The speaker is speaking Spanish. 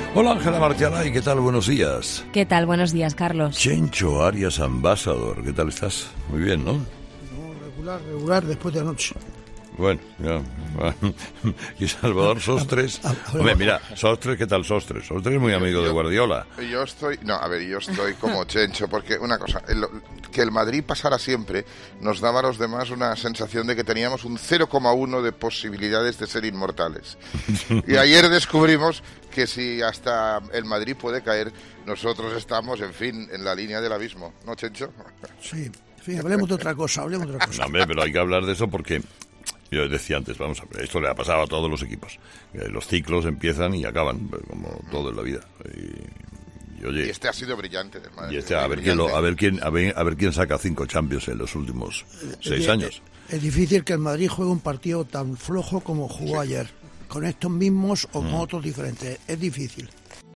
Hola Ángela Martialay, ¿qué tal? Buenos días. ¿Qué tal? Buenos días, Carlos. Chencho Arias Ambassador, ¿qué tal estás? Muy bien, ¿no? No, regular después de anoche. Bueno, ya. Y Salvador Sostres. Hombre, mira, Sostres, ¿qué tal Sostres? Sostres es muy amigo de Guardiola. Yo estoy como Chencho, porque una cosa, que el Madrid pasara siempre nos daba a los demás una sensación de que teníamos un 0,1 de posibilidades de ser inmortales. Y ayer descubrimos que si hasta el Madrid puede caer, nosotros estamos, en fin, en la línea del abismo, ¿no, Chencho? Sí, en fin, hablemos de otra cosa. No, hombre, pero hay que hablar de eso porque... Yo decía antes, vamos a ver, esto le ha pasado a todos los equipos. Los ciclos empiezan y acaban, como todo en la vida. Y oye, y este ha sido brillante. A ver quién saca 5 Champions en los últimos 6 años. Es difícil que el Madrid juegue un partido tan flojo como jugó ayer, con estos mismos o con otros diferentes. Es difícil.